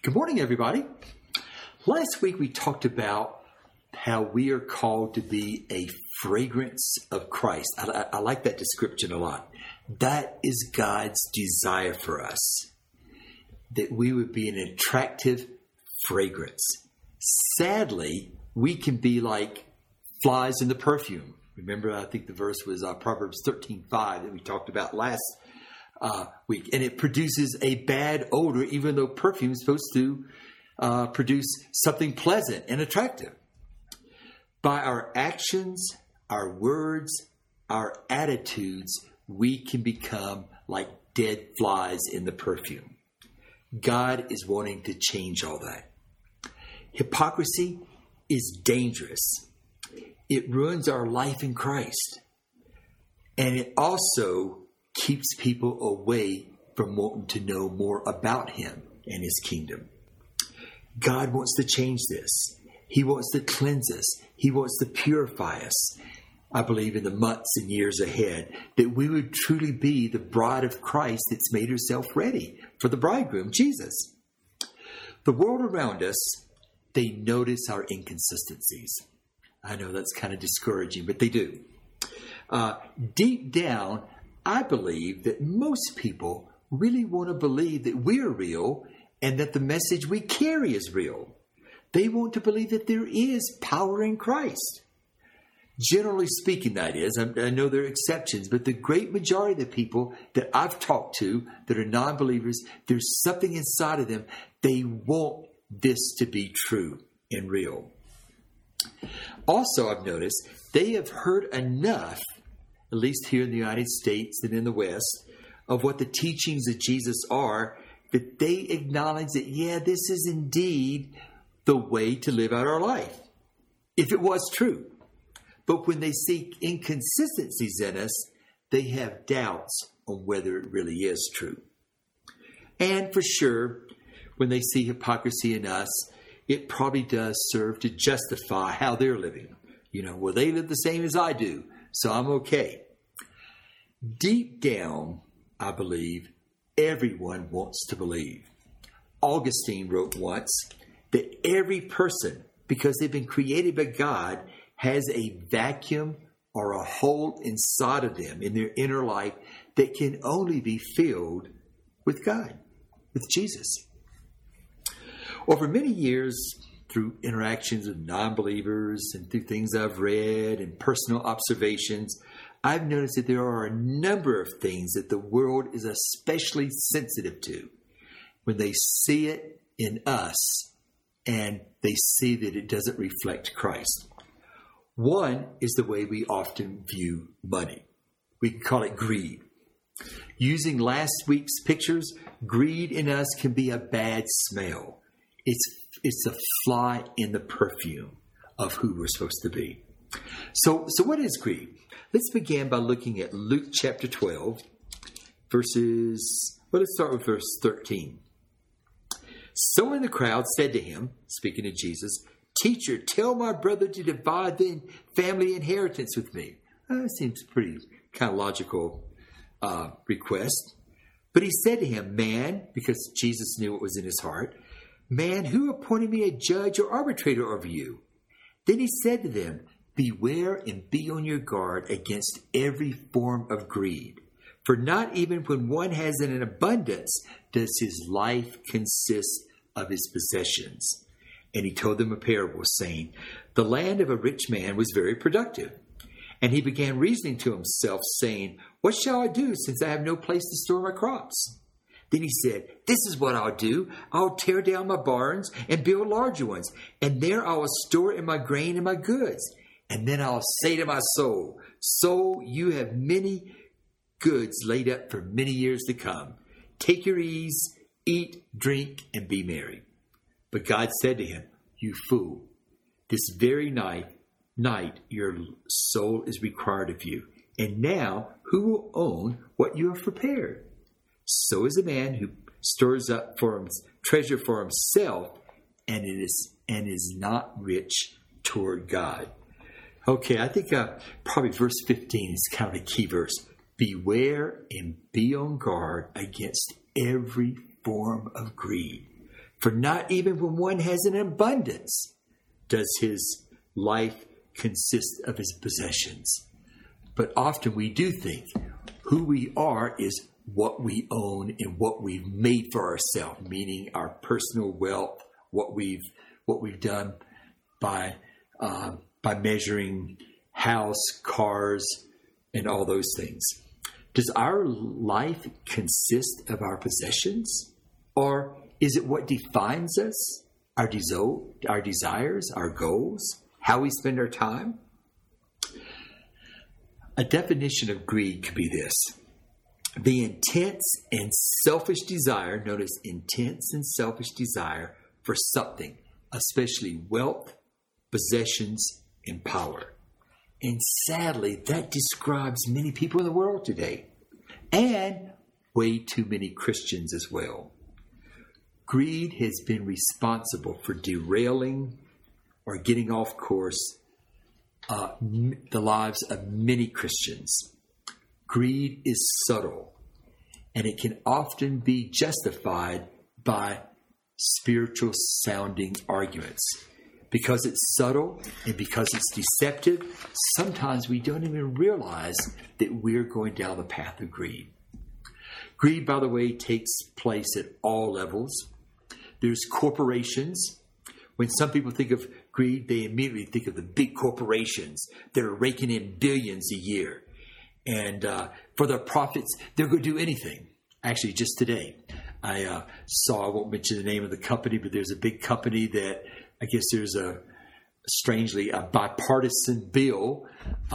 Good morning, everybody. Last week we talked about how we are called to be a fragrance of Christ. I like that description a lot. That is God's desire for us, that we would be an attractive fragrance. Sadly, we can be like flies in the perfume. Remember, I think the verse was Proverbs 13:5 that we talked about last week. And it produces a bad odor, even though perfume is supposed to produce something pleasant and attractive. By our actions, our words, our attitudes, we can become like dead flies in the perfume. God is wanting to change all that. Hypocrisy is dangerous. It ruins our life in Christ. And it also keeps people away from wanting to know more about Him and His kingdom. God wants to change this. He wants to cleanse us. He wants to purify us. I believe in the months and years ahead that we would truly be the bride of Christ that's made herself ready for the bridegroom, Jesus. The world around us, they notice our inconsistencies. I know that's kind of discouraging, but they do. Deep down, I believe that most people really want to believe that we're real and that the message we carry is real. They want to believe that there is power in Christ. Generally speaking, that is. I know there are exceptions, but the great majority of the people that I've talked to that are non-believers, there's something inside of them. They want this to be true and real. Also, I've noticed they have heard enough, at least here in the United States and in the West, of what the teachings of Jesus are, that they acknowledge that, yeah, this is indeed the way to live out our life, if it was true. But when they see inconsistencies in us, they have doubts on whether it really is true. And for sure, when they see hypocrisy in us, it probably does serve to justify how they're living. Well, they live the same as I do, so I'm okay. Deep down, I believe, everyone wants to believe. Augustine wrote once that every person, because they've been created by God, has a vacuum or a hole inside of them in their inner life that can only be filled with God, with Jesus. Over many years, through interactions with non-believers and through things I've read and personal observations, I've noticed that there are a number of things that the world is especially sensitive to when they see it in us and they see that it doesn't reflect Christ. One is the way we often view money. We can call it greed. Using last week's pictures, greed in us can be a bad smell. It's a fly in the perfume of who we're supposed to be. So what is greed? Let's begin by looking at Luke chapter 12, let's start with verse 13. Someone in the crowd said to him, speaking to Jesus, "Teacher, tell my brother to divide the family inheritance with me." That seems pretty kind of logical request. But he said to him, "Man," because Jesus knew what was in his heart, "Man, who appointed me a judge or arbitrator over you?" Then he said to them, "Beware and be on your guard against every form of greed. For not even when one has an abundance does his life consist of his possessions." And he told them a parable, saying, "The land of a rich man was very productive. And he began reasoning to himself, saying, 'What shall I do, since I have no place to store my crops?' Then he said, 'This is what I'll do. I'll tear down my barns and build larger ones, and there I will store in my grain and my goods. And then I'll say to my soul, Soul, you have many goods laid up for many years to come. Take your ease, eat, drink, and be merry.' But God said to him, 'You fool, this very night your soul is required of you. And now who will own what you have prepared? So is a man who stores up treasure for himself and is not rich toward God." Okay, I think probably verse 15 is kind of a key verse. Beware and be on guard against every form of greed. For not even when one has an abundance does his life consist of his possessions. But often we do think who we are is what we own and what we've made for ourselves, meaning our personal wealth, what we've done by measuring house, cars, and all those things. Does our life consist of our possessions? Or is it what defines us? Our desires, our goals, how we spend our time? A definition of greed could be this: the intense and selfish desire, notice intense and selfish desire for something, especially wealth, possessions, and power. And sadly, that describes many people in the world today, and way too many Christians as well. Greed has been responsible for derailing or getting off course the lives of many Christians. Greed is subtle, and it can often be justified by spiritual sounding arguments. Because it's subtle and because it's deceptive, sometimes we don't even realize that we're going down the path of greed. Greed, by the way, takes place at all levels. There's corporations. When some people think of greed, they immediately think of the big corporations that are raking in billions a year. And for their profits, they're going to do anything. Actually, just today, I won't mention the name of the company, but there's a big company that I guess there's a bipartisan bill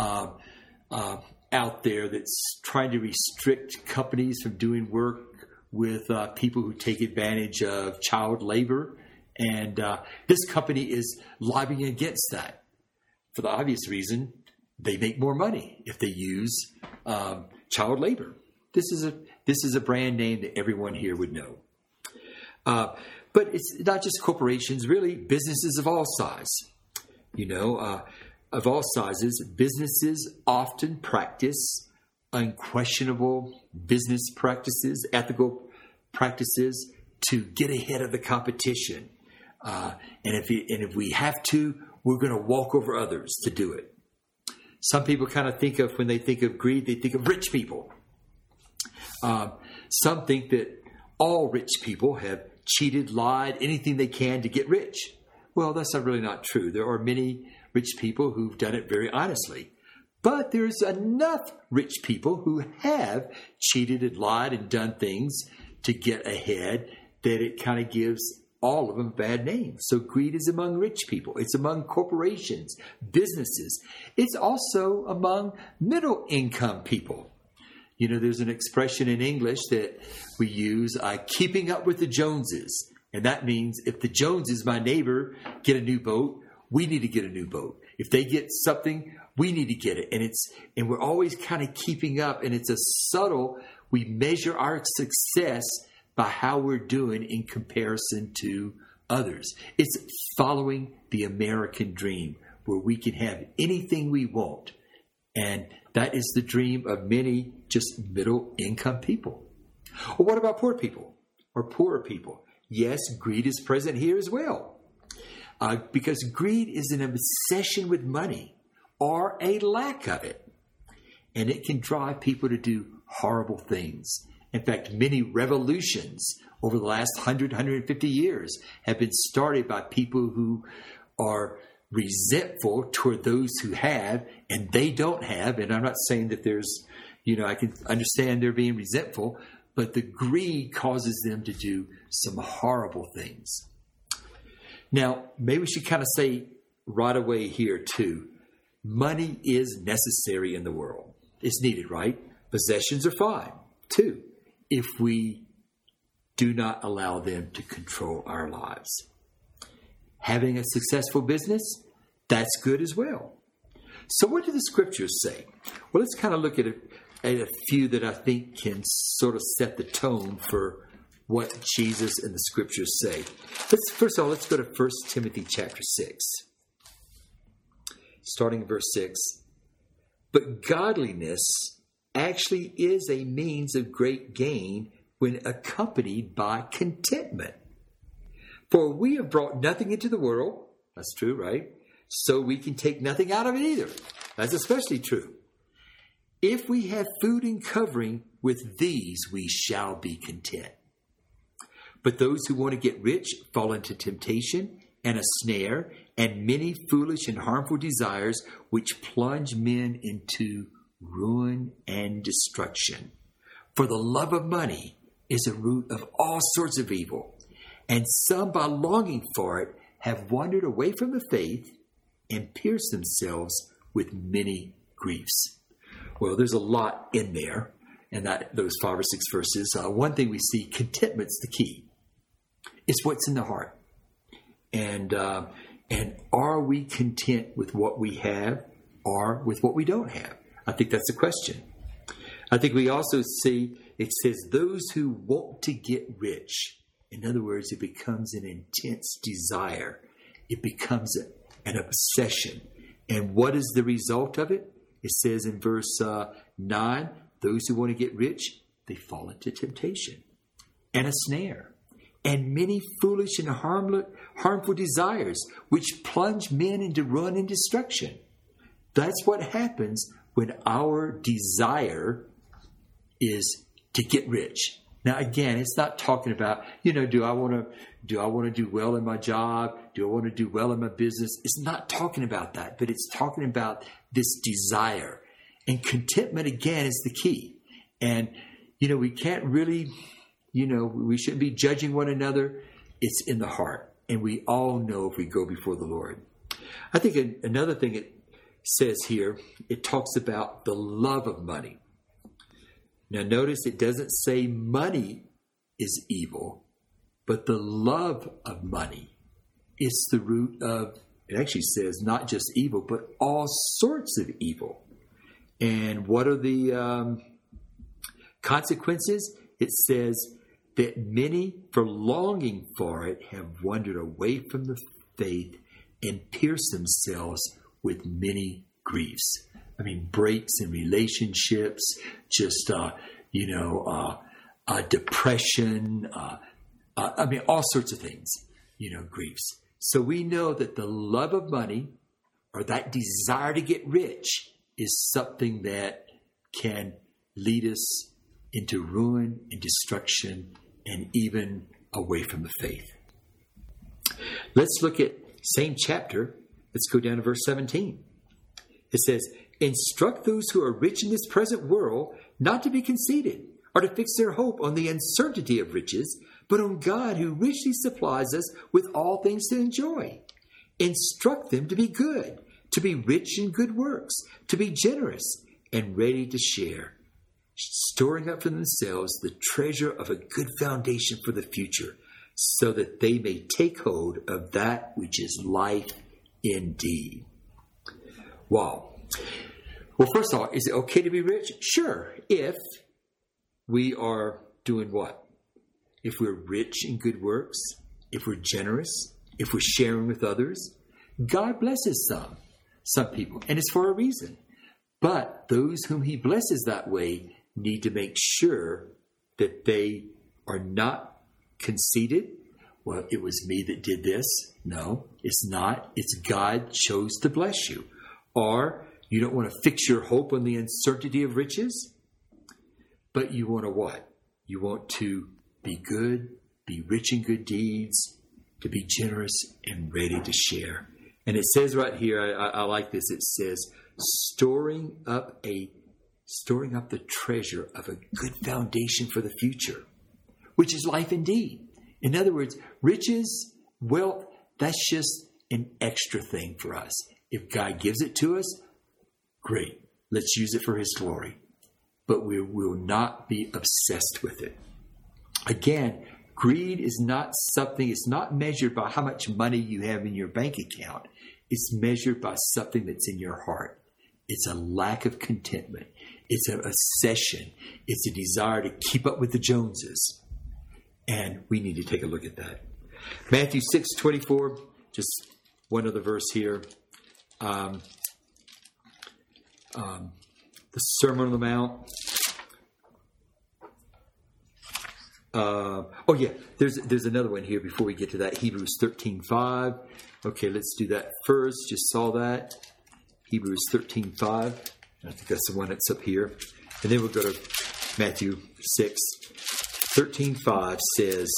out there that's trying to restrict companies from doing work with people who take advantage of child labor. And this company is lobbying against that for the obvious reason they make more money if they use child labor. This is a brand name that everyone here would know. But it's not just corporations, really, businesses of all size. Of all sizes, businesses often practice unquestionable business practices, ethical practices to get ahead of the competition. And if we have to, we're going to walk over others to do it. Some people kind of think of, when they think of greed, they think of rich people. Some think that all rich people have cheated, lied, anything they can to get rich. Well, that's really not true. There are many rich people who've done it very honestly. But there's enough rich people who have cheated and lied and done things to get ahead that it kind of gives all of them a bad name. So greed is among rich people. It's among corporations, businesses. It's also among middle income people. There's an expression in English that we use, keeping up with the Joneses. And that means if the Joneses, my neighbor, get a new boat, we need to get a new boat. If they get something, we need to get it. And we're always kind of keeping up. And it's a subtle, we measure our success by how we're doing in comparison to others. It's following the American dream where we can have anything we want. And that is the dream of many just middle-income people. Or what about poor people or poorer people? Yes, greed is present here as well. Because greed is an obsession with money or a lack of it. And it can drive people to do horrible things. In fact, many revolutions over the last 100, 150 years have been started by people who are resentful toward those who have and they don't have. And I'm not saying that there's, I can understand they're being resentful, but the greed causes them to do some horrible things. Now, maybe we should kind of say right away here too, money is necessary in the world. It's needed, right? Possessions are fine too, if we do not allow them to control our lives. Having a successful business, that's good as well. So what do the scriptures say? Well, let's kind of look at a few that I think can sort of set the tone for what Jesus and the scriptures say. First of all, let's go to 1 Timothy chapter 6. Starting in verse 6. But godliness actually is a means of great gain when accompanied by contentment. For we have brought nothing into the world. That's true, right? So we can take nothing out of it either. That's especially true. If we have food and covering, with these we shall be content. But those who want to get rich fall into temptation and a snare and many foolish and harmful desires, which plunge men into ruin and destruction. For the love of money is a root of all sorts of evil, and some, by longing for it, have wandered away from the faith and pierced themselves with many griefs. Well, there's a lot in there, and those 5 or 6 verses. One thing we see, contentment's the key. It's what's in the heart. And are we content with what we have or with what we don't have? I think that's the question. I think we also see, it says, those who want to get rich. In other words, it becomes an intense desire. It becomes an obsession. And what is the result of it? It says in verse 9, those who want to get rich, they fall into temptation and a snare and many foolish and harmful desires, which plunge men into ruin and destruction. That's what happens when our desire is to get rich. Now, again, it's not talking about, do I want to do well in my job? Do I want to do well in my business? It's not talking about that, but it's talking about this desire. And contentment, again, is the key. And, we can't really, we shouldn't be judging one another. It's in the heart. And we all know if we go before the Lord. I think another thing it says here, it talks about the love of money. Now, notice it doesn't say money is evil, but the love of money is the root of, it actually says not just evil, but all sorts of evil. And what are the consequences? It says that many, for longing for it, have wandered away from the faith and pierced themselves with many griefs. I mean, breaks in relationships, just, depression, all sorts of things, griefs. So we know that the love of money or that desire to get rich is something that can lead us into ruin and destruction and even away from the faith. Let's look at same chapter. Let's go down to verse 17. It says, instruct those who are rich in this present world not to be conceited or to fix their hope on the uncertainty of riches, but on God who richly supplies us with all things to enjoy. Instruct them to be good, to be rich in good works, to be generous and ready to share, storing up for themselves the treasure of a good foundation for the future, so that they may take hold of that which is life indeed. Wow. Well, first of all, is it okay to be rich? Sure, if we are doing what? If we're rich in good works, if we're generous, if we're sharing with others. God blesses some people, and it's for a reason. But those whom he blesses that way need to make sure that they are not conceited. Well, it was me that did this. No, it's not. It's God chose to bless you. Or you don't want to fix your hope on the uncertainty of riches, but you want to what? You want to be good, be rich in good deeds, to be generous and ready to share. And it says right here, I like this. It says, storing up the treasure of a good foundation for the future, which is life indeed. In other words, riches, wealth, that's just an extra thing for us. If God gives it to us, great. Let's use it for his glory. But we will not be obsessed with it. Again, greed is not something, it's not measured by how much money you have in your bank account. It's measured by something that's in your heart. It's a lack of contentment. It's an obsession. It's a desire to keep up with the Joneses. And we need to take a look at that. Matthew 6:24, just one other verse here. The Sermon on the Mount. There's another one here before we get to that. Hebrews 13:5. Okay, let's do that first. Just saw that. Hebrews 13:5. I think that's the one that's up here. And then we'll go to Matthew 6. 13:5 says,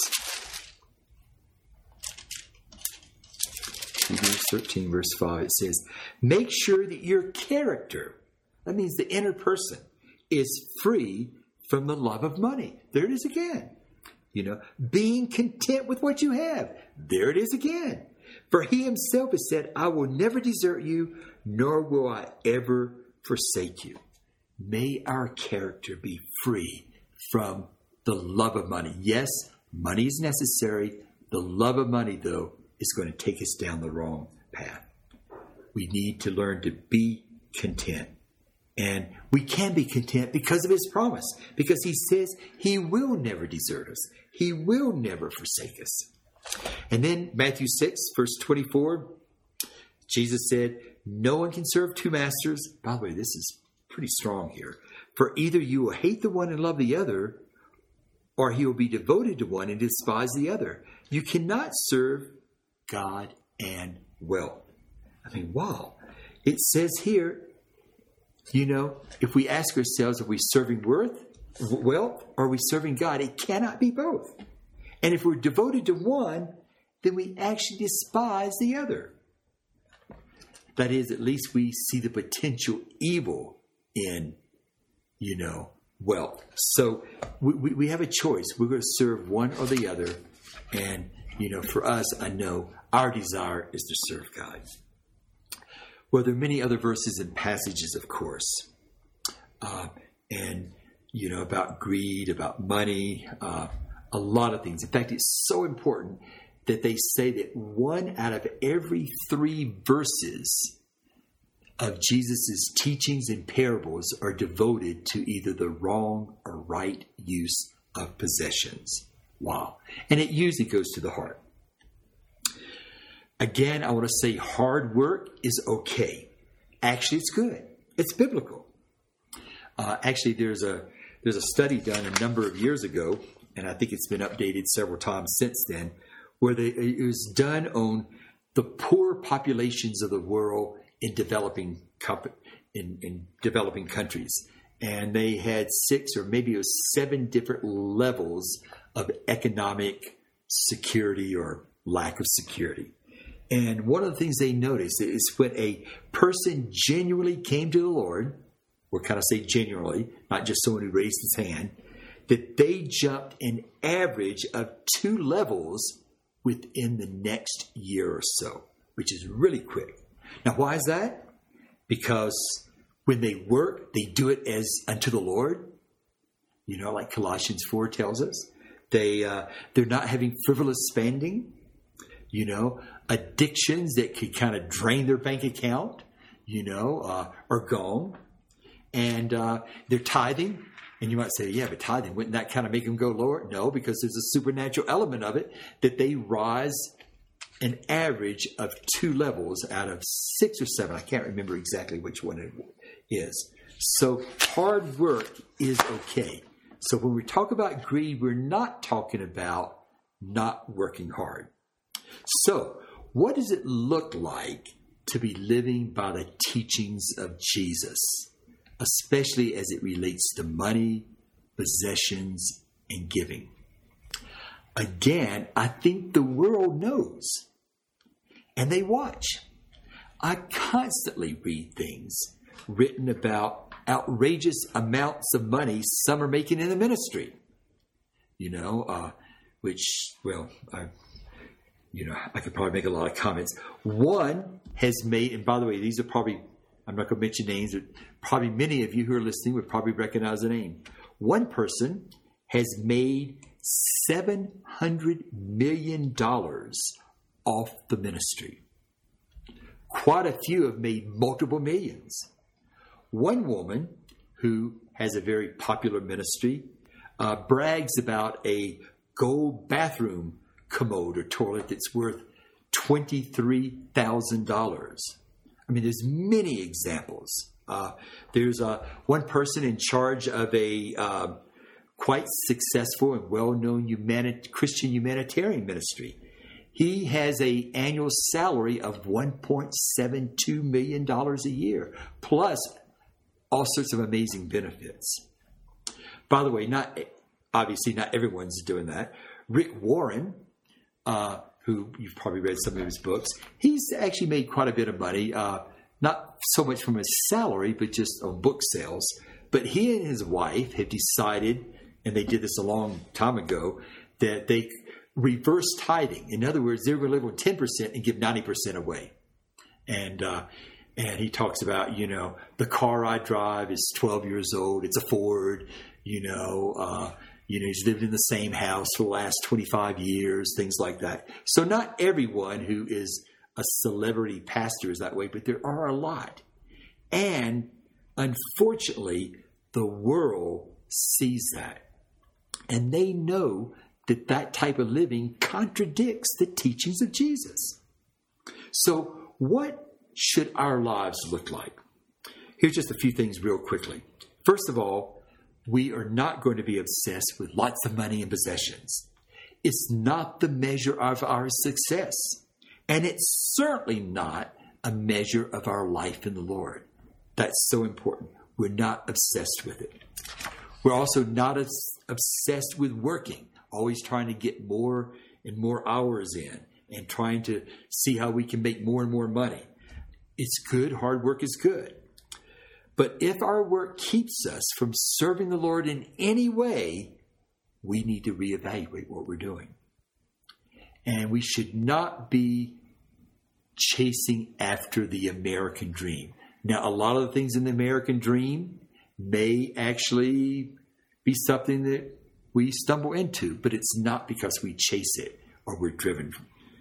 Hebrews 13 verse 5, it says, make sure that your character, that means the inner person, is free from the love of money. There it is again. Being content with what you have. There it is again. For he himself has said, I will never desert you, nor will I ever forsake you. May our character be free from the love of money. Yes, money is necessary. The love of money, though, is going to take us down the wrong path. We need to learn to be content. And we can be content because of his promise. Because he says he will never desert us. He will never forsake us. And then Matthew 6, verse 24, Jesus said, no one can serve two masters. By the way, this is pretty strong here. For either you will hate the one and love the other, or he will be devoted to one and despise the other. You cannot serve God and wealth. I mean, wow. It says here, if we ask ourselves, are we serving wealth or are we serving God? It cannot be both. And if we're devoted to one, then we actually despise the other. That is, at least we see the potential evil in, wealth. So we have a choice. We're going to serve one or the other. And, for us, I know our desire is to serve God. Well, there are many other verses and passages, of course. About greed, about money, a lot of things. In fact, it's so important that they say that 1 out of every 3 verses of Jesus' teachings and parables are devoted to either the wrong or right use of possessions. Wow. And it usually goes to the heart. Again, I want to say hard work is okay. Actually, it's good. It's biblical. Actually, there's a study done a number of years ago, and I think it's been updated several times since then, where it was done on the poor populations of the world in developing countries. And they had 6 or maybe it was 7 different levels of economic security or lack of security. And one of the things they noticed is when a person genuinely came to the Lord, or kind of say genuinely, not just someone who raised his hand, that they jumped an average of 2 levels within the next year or so, which is really quick. Now, why is that? Because when they work, they do it as unto the Lord. Like Colossians 4 tells us. They're not having frivolous spending. Addictions that could kind of drain their bank account, are gone. And they're tithing. And you might say, yeah, but tithing, wouldn't that kind of make them go lower? No, because there's a supernatural element of it that they rise an average of 2 levels out of 6 or 7. I can't remember exactly which one it is. So hard work is okay. So when we talk about greed, we're not talking about not working hard. So what does it look like to be living by the teachings of Jesus, especially as it relates to money, possessions, and giving? Again, I think the world knows, and they watch. I constantly read things written about outrageous amounts of money some are making in the ministry. I could probably make a lot of comments. One has made, and by the way, these are probably, I'm not going to mention names, but probably many of you who are listening would probably recognize the name. One person has made $700 million off the ministry. Quite a few have made multiple millions. One woman who has a very popular ministry brags about a gold bathroom commode or toilet that's worth $23,000. I mean, there's many examples. There's one person in charge of a quite successful and well-known Christian humanitarian ministry. He has an annual salary of $1.72 million a year, plus all sorts of amazing benefits. By the way, obviously not everyone's doing that. Rick Warren, who you've probably read some of his books, he's actually made quite a bit of money, not so much from his salary, but just on book sales. But he and his wife have decided, and they did this a long time ago, that they reverse tithing. In other words, they're going to live on 10% and give 90% away. And he talks about, the car I drive is 12 years old. It's a Ford, he's lived in the same house for the last 25 years, things like that. So not everyone who is a celebrity pastor is that way, but there are a lot. And unfortunately, the world sees that. And they know that type of living contradicts the teachings of Jesus. So what should our lives look like? Here's just a few things real quickly. First of all, we are not going to be obsessed with lots of money and possessions. It's not the measure of our success. And it's certainly not a measure of our life in the Lord. That's so important. We're not obsessed with it. We're also not obsessed with working, always trying to get more and more hours in and trying to see how we can make more and more money. It's good. Hard work is good. But if our work keeps us from serving the Lord in any way, we need to reevaluate what we're doing. And we should not be chasing after the American dream. Now, a lot of the things in the American dream may actually be something that we stumble into, but it's not because we chase it or we're driven.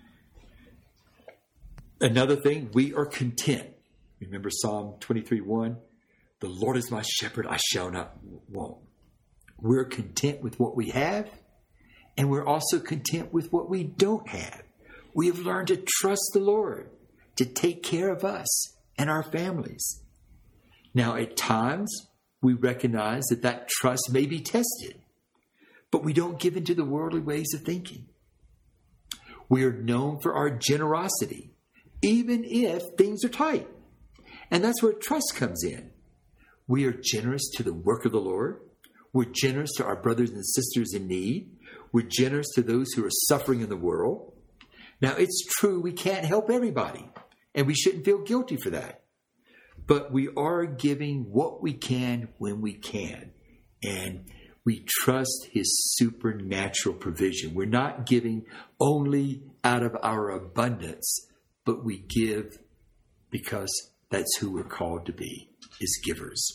Another thing, we are content. Remember Psalm 23:1? The Lord is my shepherd, I shall not want. We're content with what we have, and we're also content with what we don't have. We have learned to trust the Lord to take care of us and our families. Now, at times, we recognize that trust may be tested, but we don't give into the worldly ways of thinking. We are known for our generosity, even if things are tight. And that's where trust comes in. We are generous to the work of the Lord. We're generous to our brothers and sisters in need. We're generous to those who are suffering in the world. Now, it's true we can't help everybody, and we shouldn't feel guilty for that. But we are giving what we can when we can, and we trust His supernatural provision. We're not giving only out of our abundance, but we give because that's who we're called to be, is givers.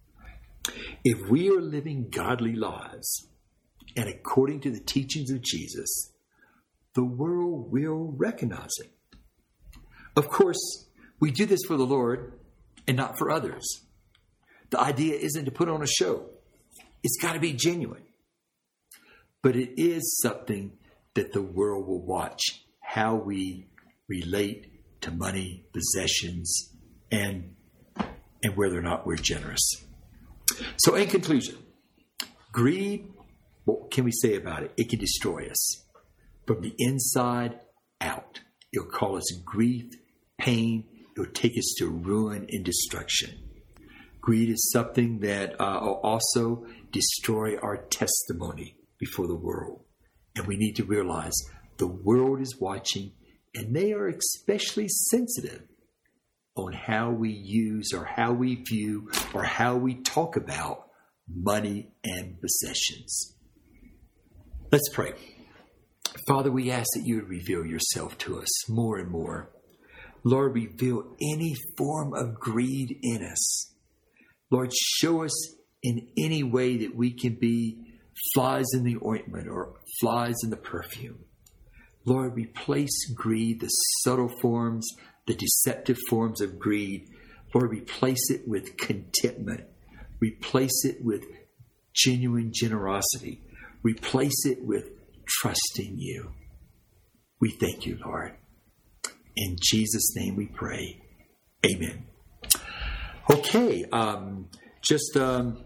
If we are living godly lives, and according to the teachings of Jesus, the world will recognize it. Of course, we do this for the Lord and not for others. The idea isn't to put on a show. It's got to be genuine. But it is something that the world will watch, how we relate to money, possessions, and whether or not we're generous. So in conclusion, greed, what can we say about it? It can destroy us from the inside out. It'll cause us grief, pain. It'll take us to ruin and destruction. Greed is something that will also destroy our testimony before the world. And we need to realize the world is watching, and they are especially sensitive on how we use or how we view or how we talk about money and possessions. Let's pray. Father, we ask that you would reveal yourself to us more and more. Lord, reveal any form of greed in us. Lord, show us in any way that we can be flies in the ointment or flies in the perfume. Lord, replace greed, the subtle forms, the deceptive forms of greed. Lord, replace it with contentment. Replace it with genuine generosity. Replace it with trusting you. We thank you, Lord. In Jesus' name we pray. Amen. Okay, just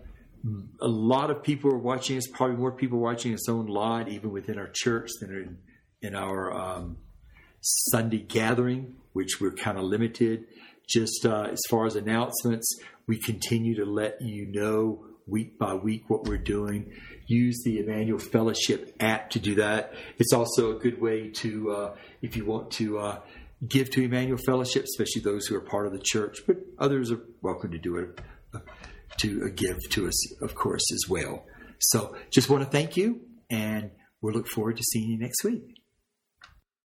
A lot of people are watching us, probably more people watching us online, even within our church than in our Sunday gathering, which we're kind of limited. Just as far as announcements, we continue to let you know week by week what we're doing. Use the Emmanuel Fellowship app to do that. It's also a good way to, if you want to give to Emmanuel Fellowship, especially those who are part of the church, but others are welcome to do it, to give to us, of course, as well. So just want to thank you, and we'll look forward to seeing you next week.